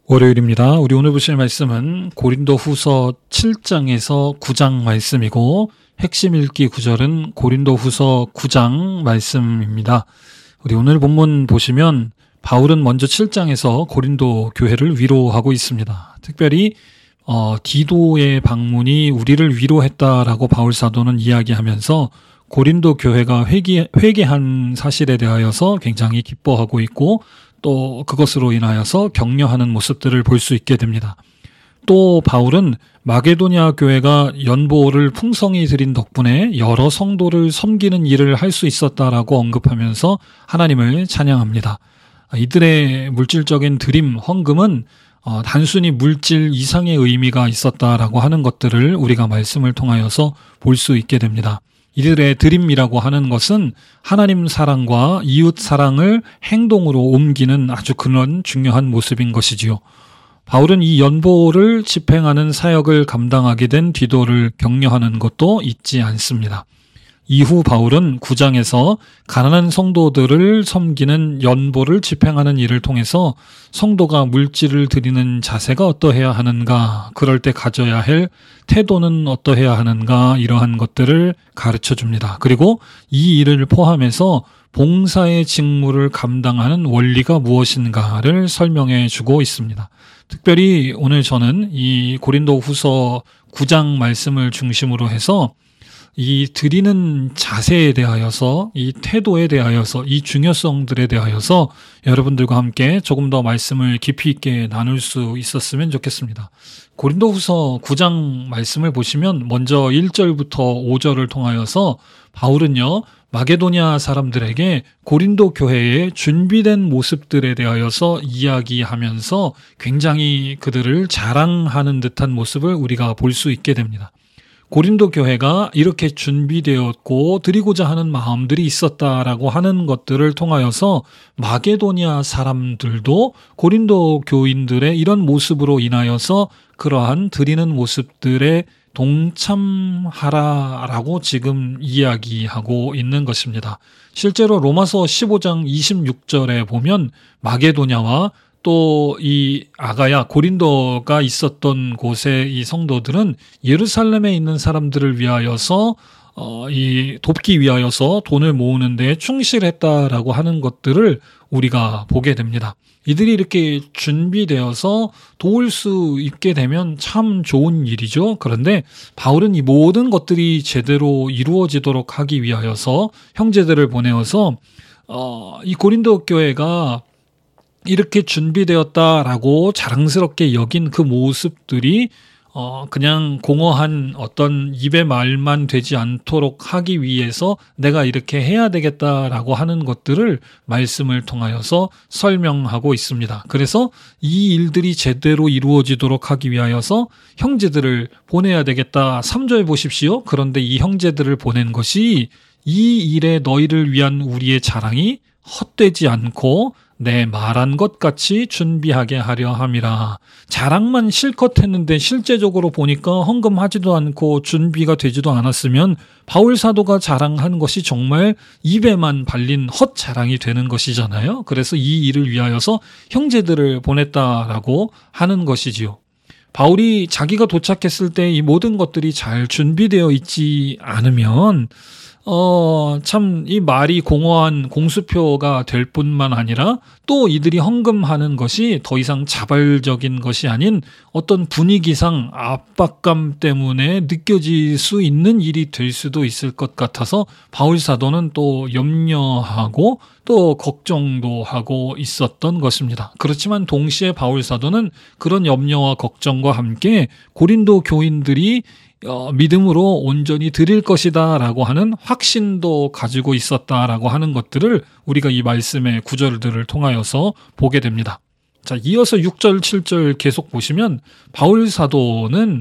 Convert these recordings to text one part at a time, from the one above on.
월요일입니다. 우리 오늘 보실 말씀은 고린도후서 7장에서 9장 말씀이고 핵심 읽기 구절은 고린도후서 9장 말씀입니다. 우리 오늘 본문 보시면 바울은 먼저 7장에서 고린도 교회를 위로하고 있습니다. 특별히 디도의 방문이 우리를 위로했다라고 바울 사도는 이야기하면서 고린도 교회가 회개한 사실에 대하여서 굉장히 기뻐하고 있고 또 그것으로 인하여서 격려하는 모습들을 볼 수 있게 됩니다. 또 바울은 마게도냐 교회가 연보를 풍성히 드린 덕분에 여러 성도를 섬기는 일을 할 수 있었다라고 언급하면서 하나님을 찬양합니다. 이들의 물질적인 드림, 헌금은 단순히 물질 이상의 의미가 있었다라고 하는 것들을 우리가 말씀을 통하여서 볼 수 있게 됩니다. 이들의 드림이라고 하는 것은 하나님 사랑과 이웃 사랑을 행동으로 옮기는 아주 그런 중요한 모습인 것이지요. 바울은 이 연보를 집행하는 사역을 감당하게 된 디도를 격려하는 것도 잊지 않습니다. 이후 바울은 9장에서 가난한 성도들을 섬기는 연보를 집행하는 일을 통해서 성도가 물질을 드리는 자세가 어떠해야 하는가, 그럴 때 가져야 할 태도는 어떠해야 하는가, 이러한 것들을 가르쳐 줍니다. 그리고 이 일을 포함해서 봉사의 직무를 감당하는 원리가 무엇인가를 설명해 주고 있습니다. 특별히 오늘 저는 이 고린도후서 9장 말씀을 중심으로 해서 이 드리는 자세에 대하여서, 이 태도에 대하여서, 이 중요성들에 대하여서 여러분들과 함께 조금 더 말씀을 깊이 있게 나눌 수 있었으면 좋겠습니다. 고린도후서 9장 말씀을 보시면 먼저 1절부터 5절을 통하여서 바울은요, 마게도냐 사람들에게 고린도 교회의 준비된 모습들에 대하여서 이야기하면서 굉장히 그들을 자랑하는 듯한 모습을 우리가 볼 수 있게 됩니다. 고린도 교회가 이렇게 준비되었고 드리고자 하는 마음들이 있었다라고 하는 것들을 통하여서 마게도냐 사람들도 고린도 교인들의 이런 모습으로 인하여서 그러한 드리는 모습들에 동참하라라고 지금 이야기하고 있는 것입니다. 실제로 로마서 15장 26절에 보면 마게도냐와 또 이 아가야, 고린도가 있었던 곳의 이 성도들은 예루살렘에 있는 사람들을 위하여서 이 돕기 위하여서 돈을 모으는 데 충실했다라고 하는 것들을 우리가 보게 됩니다. 이들이 이렇게 준비되어서 도울 수 있게 되면 참 좋은 일이죠. 그런데 바울은 이 모든 것들이 제대로 이루어지도록 하기 위하여서 형제들을 보내어서 이 고린도 교회가 이렇게 준비되었다라고 자랑스럽게 여긴 그 모습들이 그냥 공허한 어떤 입의 말만 되지 않도록 하기 위해서 내가 이렇게 해야 되겠다라고 하는 것들을 말씀을 통하여서 설명하고 있습니다. 그래서 이 일들이 제대로 이루어지도록 하기 위하여서 형제들을 보내야 되겠다. 3절 보십시오. 그런데 이 형제들을 보낸 것이 이 일에 너희를 위한 우리의 자랑이 헛되지 않고 내 말한 것 같이 준비하게 하려 함이라. 자랑만 실컷 했는데 실제적으로 보니까 헌금하지도 않고 준비가 되지도 않았으면 바울 사도가 자랑한 것이 정말 입에만 발린 헛 자랑이 되는 것이잖아요. 그래서 이 일을 위하여서 형제들을 보냈다라고 하는 것이지요. 바울이 자기가 도착했을 때 이 모든 것들이 잘 준비되어 있지 않으면 참 이 말이 공허한 공수표가 될 뿐만 아니라 또 이들이 헌금하는 것이 더 이상 자발적인 것이 아닌 어떤 분위기상 압박감 때문에 느껴질 수 있는 일이 될 수도 있을 것 같아서 바울 사도는 또 염려하고 또 걱정도 하고 있었던 것입니다. 그렇지만 동시에 바울 사도는 그런 염려와 걱정과 함께 고린도 교인들이 믿음으로 온전히 드릴 것이다 라고 하는 확신도 가지고 있었다라고 하는 것들을 우리가 이 말씀의 구절들을 통하여서 보게 됩니다. 자, 이어서 6절, 7절 계속 보시면 바울 사도는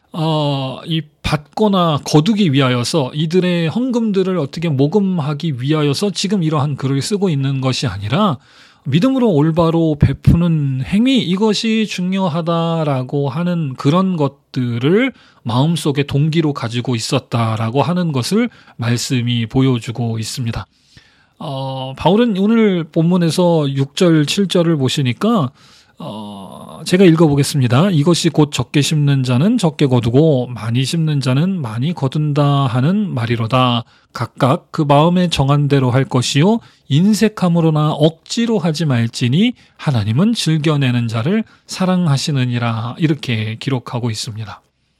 이 받거나 거두기 위하여서 이들의 헌금들을 어떻게 모금하기 위하여서 지금 이러한 글을 쓰고 있는 것이 아니라 믿음으로 올바로 베푸는 행위, 이것이 중요하다라고 하는 그런 것들을 마음속에 동기로 가지고 있었다라고 하는 것을 말씀이 보여주고 있습니다. 바울은 오늘 본문에서 6절, 7절을 보시니까 제가 읽어보겠습니다. 이것이 곧 적게 심는 자는 적게 거두고 많이 심는 자는 많이 거둔다 하는 말이로다. 각각 그 마음에 정한 대로 할 것이요 인색함으로나 억지로 하지 말지니 하나님은 즐겨내는 자를 사랑하시느니라. 이렇게 기록하고 있습니다.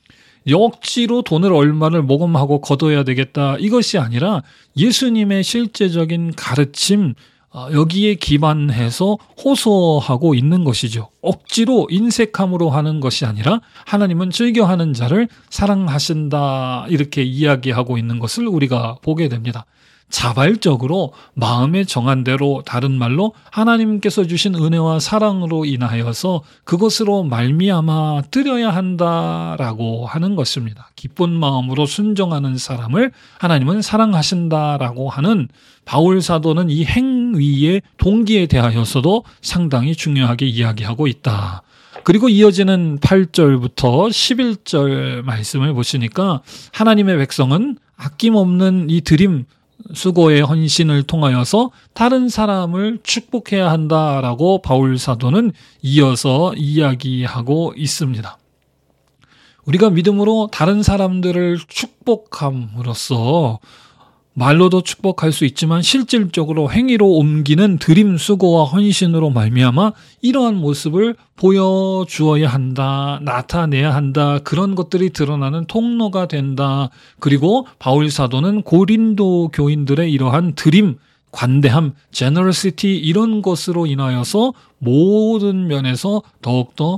억지로 돈을 얼마를 모금하고 거둬야 되겠다, 이것이 아니라 예수님의 실제적인 가르침, 여기에 기반해서 호소하고 있는 것이죠. 억지로 인색함으로 하는 것이 아니라 하나님은 즐겨하는 자를 사랑하신다, 이렇게 이야기하고 있는 것을 우리가 보게 됩니다. 자발적으로 마음에 정한 대로, 다른 말로 하나님께서 주신 은혜와 사랑으로 인하여서 그것으로 말미암아 드려야 한다라고 하는 것입니다. 기쁜 마음으로 순종하는 사람을 하나님은 사랑하신다라고 하는 바울 사도는 이 행위의 동기에 대하여서도 상당히 중요하게 이야기하고 있다. 그리고 이어지는 8절부터 11절 말씀을 보시니까 하나님의 백성은 아낌없는 이 드림, 수고의 헌신을 통하여서 다른 사람을 축복해야 한다라고 바울 사도는 이어서 이야기하고 있습니다. 우리가 믿음으로 다른 사람들을 축복함으로써 말로도 축복할 수 있지만 실질적으로 행위로 옮기는 드림, 수고와 헌신으로 말미암아 이러한 모습을 보여주어야 한다, 나타내야 한다, 그런 것들이 드러나는 통로가 된다. 그리고 바울 사도는 고린도 교인들의 이러한 드림, 관대함, generosity, 이런 것으로 인하여서 모든 면에서 더욱더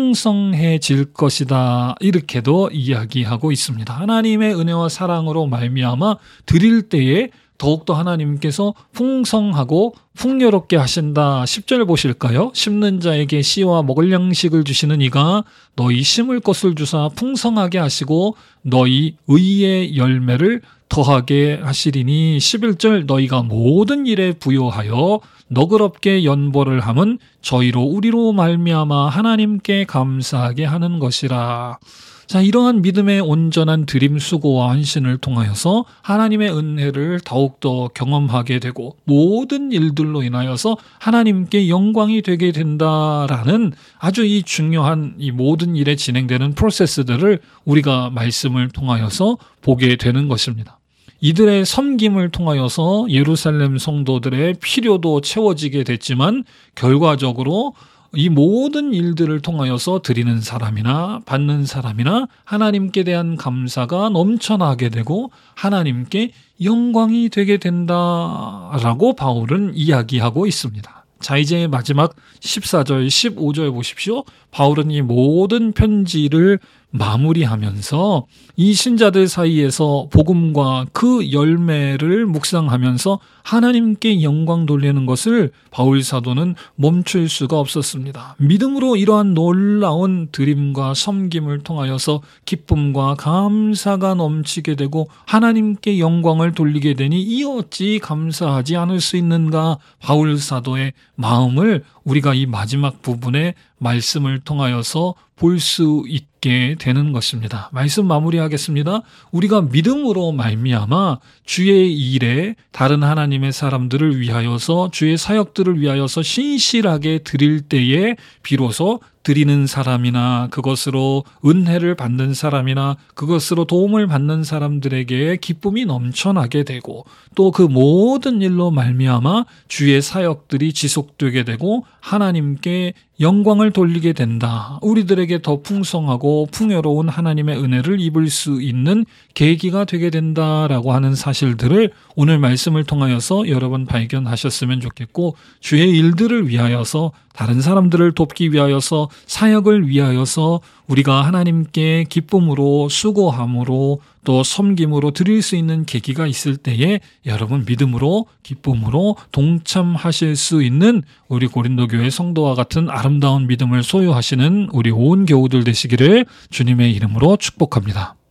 풍성해질 것이다, 이렇게도 이야기하고 있습니다. 하나님의 은혜와 사랑으로 말미암아 드릴 때에 더욱더 하나님께서 풍성하고 풍요롭게 하신다. 10절 보실까요? 심는 자에게 씨와 먹을 양식을 주시는 이가 너희 심을 것을 주사 풍성하게 하시고 너희 의의 열매를 더하게 하시리니 11절 너희가 모든 일에 부요하여 너그럽게 연보를 함은 저희로 우리로 말미암아 하나님께 감사하게 하는 것이라. 자, 이러한 믿음의 온전한 드림, 수고와 헌신을 통하여서 하나님의 은혜를 더욱더 경험하게 되고 모든 일들로 인하여서 하나님께 영광이 되게 된다라는 아주 이 중요한 이 모든 일에 진행되는 프로세스들을 우리가 말씀을 통하여서 보게 되는 것입니다. 이들의 섬김을 통하여서 예루살렘 성도들의 필요도 채워지게 됐지만 결과적으로 이 모든 일들을 통하여서 드리는 사람이나 받는 사람이나 하나님께 대한 감사가 넘쳐나게 되고 하나님께 영광이 되게 된다라고 바울은 이야기하고 있습니다. 자, 이제 마지막 14절, 15절 보십시오. 바울은 이 모든 편지를 마무리하면서 이 신자들 사이에서 복음과 그 열매를 묵상하면서 하나님께 영광 돌리는 것을 바울 사도는 멈출 수가 없었습니다. 믿음으로 이러한 놀라운 드림과 섬김을 통하여서 기쁨과 감사가 넘치게 되고 하나님께 영광을 돌리게 되니 이 어찌 감사하지 않을 수 있는가. 바울 사도의 마음을 우리가 이 마지막 부분의 말씀을 통하여서 볼 수 있게 되는 것입니다. 말씀 마무리하겠습니다. 우리가 믿음으로 말미암아 주의 일에 다른 하나님의 사람들을 위하여서 주의 사역들을 위하여서 신실하게 드릴 때에 비로소 드리는 사람이나 그것으로 은혜를 받는 사람이나 그것으로 도움을 받는 사람들에게 기쁨이 넘쳐나게 되고 또 그 모든 일로 말미암아 주의 사역들이 지속되게 되고 하나님께 영광을 돌리게 된다. 우리들에게 더 풍성하고 풍요로운 하나님의 은혜를 입을 수 있는 계기가 되게 된다라고 하는 사실들을 오늘 말씀을 통하여서 여러분 발견하셨으면 좋겠고 주의 일들을 위하여서 다른 사람들을 돕기 위하여서 사역을 위하여서 우리가 하나님께 기쁨으로 수고함으로 또 섬김으로 드릴 수 있는 계기가 있을 때에 여러분 믿음으로 기쁨으로 동참하실 수 있는 우리 고린도 교회 성도와 같은 아름다운 믿음을 소유하시는 우리 온 교우들 되시기를 주님의 이름으로 축복합니다.